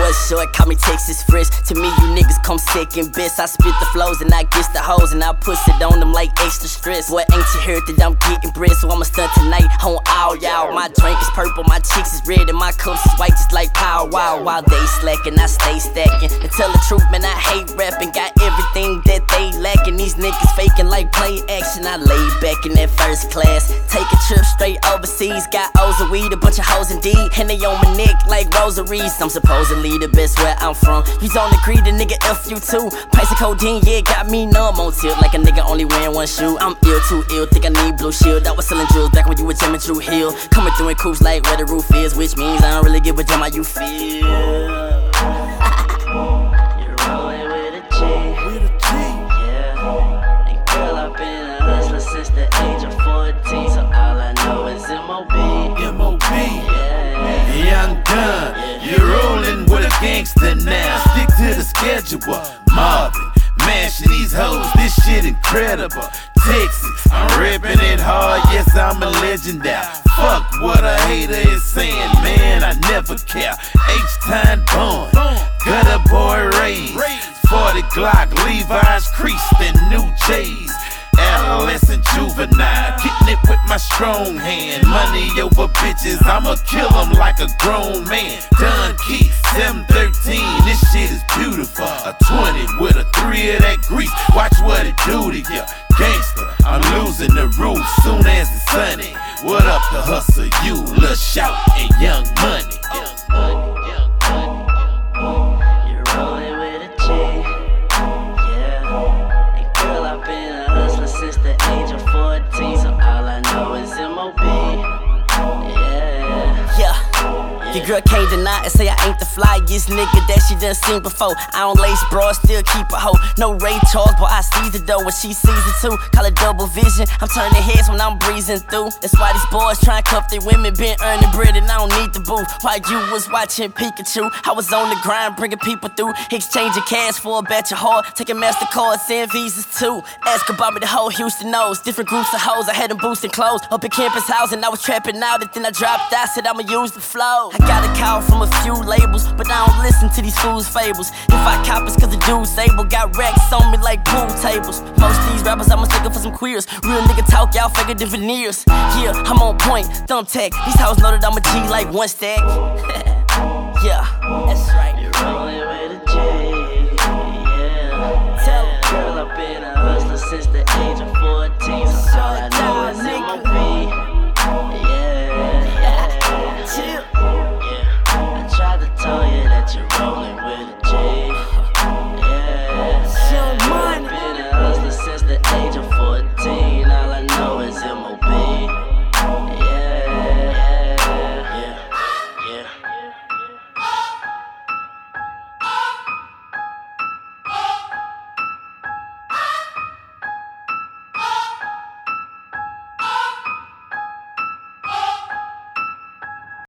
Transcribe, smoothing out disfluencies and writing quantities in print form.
was short, call me Texas fresh. To me, you niggas come second best. I spit the flows and I get the hoes, and I push it on them like extra stress. Boy, ain't you heard that I'm getting bread, so I'ma stunt tonight on all y'all. My drink is purple, my cheeks is red, and my cups is white just like Power Wow. While they slacking, I stay stacking. To tell the truth, man, I hate rapping. Got everything that they lacking. These niggas faking like play action. I lay back in that first class, take a trip straight overseas. Got O's of weed, a bunch of hoes indeed, and they on my neck like rosaries. I'm supposedly the best where I'm from. You don't agree, the nigga F you too. Price of codeine, yeah, got me numb on tilt like a nigga only wearing one shoe. I'm ill, too ill, think I need blue shield. I was selling drills back when you were jamming Drew Hill. Coming through in coops like where the roof is, which means I don't really give a damn how you feel. You're rolling with a G. Yeah. And girl, I've been a hustler since the age of 14, so all I know is M.O.B. Yeah. Young Gun, you're rolling with a gangster now. Stick to the schedule, Marvin. Mashing these hoes, this shit incredible. Texas, I'm ripping it hard, yes, I'm a legend now. Fuck what a hater is saying, man, I never care. H-Time born, gutter boy raised. 40 Glock, Levi's creased and new J's. Adolescent juvenile, getting it with my strong hand. Money over bitches, I'ma kill them like a grown man. Don Key, 713, this shit is beautiful. A 20 with a 3 of that grease, watch what it do to ya. Gangster, I'm losing the roof soon as it's sunny. What up the hustle, you, Lil Shout and Young Money. You're rolling with a G. Yeah. And girl, I've been a hustler since the age of 14, so all I know is M.O.B. Yeah. Your girl can't deny and say I ain't the flyest nigga that she done seen before. I don't lace broad, still keep a hoe. No Ray Charles, but I see the dough when she sees it too. Call it double vision, I'm turning heads when I'm breezing through. That's why these boys try and cuff their women. Been earning bread and I don't need the booth. While you was watching Pikachu, I was on the grind bringing people through. Exchanging cash for a batch of hard, taking MasterCards and Visas too. Ask about me, the whole Houston knows. Different groups of hoes, I had them boosting clothes. Up at campus house and I was trapping out, and then I dropped out, said I'ma use the flow. I got a call from a few labels, but I don't listen to these fools' fables. If I cop it's cause the dude's able. Got racks on me like pool tables. Most these rappers I'm mistaken for some queers. Real nigga talk, y'all figure than veneers. Yeah, I'm on point, thumbtack. These hoes know that I'm a G like one stack. Yeah, that's right.